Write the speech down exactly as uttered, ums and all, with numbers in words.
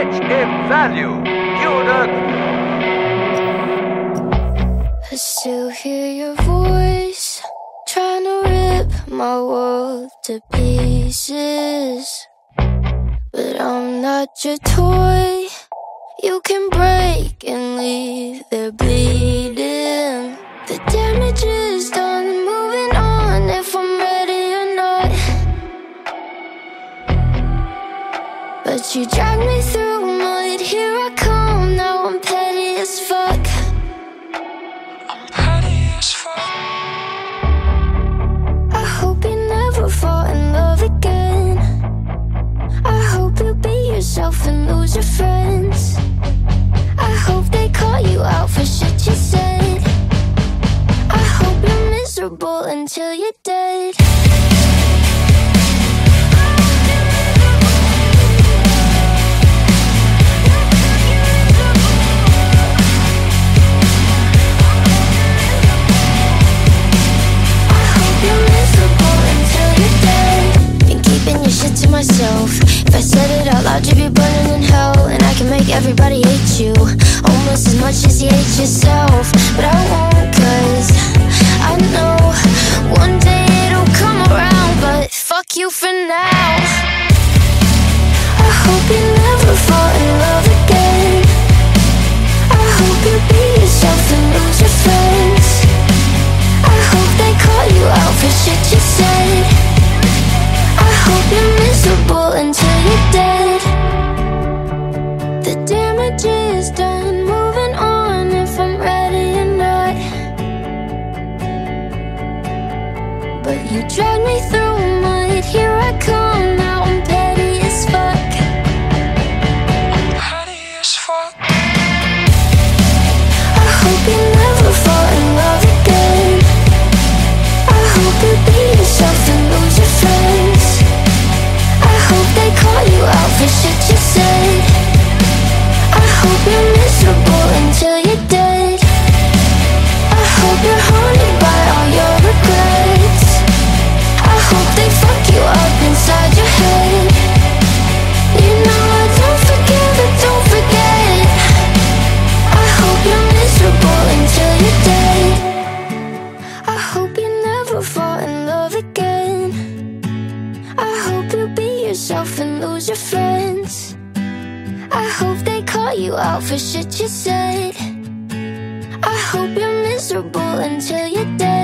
age in value. Unit. I still hear your voice, trying to rip my world to pieces. But I'm not your toy. You can break and leave there bleeding. The damage is done, moving on if I'm ready or not. But you drag me through mud, here I come, now I'm petty as fuck. I'm petty as fuck. I hope you never fall in love again. I hope you be yourself and lose your friends. I hope they call you out for shit you said. I hope you're miserable until you're dead. I hope you're miserable until you're dead. Been keeping your shit to myself. If I said it out loud, you'd be burning in hell. And I can make everybody hate you almost as much as you hate yourself. But I won't, cause I know one day it'll come around. But fuck you for now. I hope you never fall in love again. I hope you be yourself and lose your friends. I hope they call you out for shit you said. I hope you're miserable until you're dead. The damage is done, moving on if I'm ready or not. But you drag me through mud, here I come, now I'm petty as fuck. I'm petty as fuck. I hope you never fall in love again. I hope you be yourself and lose your friends. I hope they call you out for shit you said. I hope you're miserable until you're dead. I hope you're haunted by all your regrets. I hope they fuck you up inside your head. You know I don't forgive and don't forget. I hope you're miserable until you're dead. I hope you never fall in love again. I hope you be yourself and lose your friends. I hope they call you out for shit you said. I hope you're miserable until you're dead.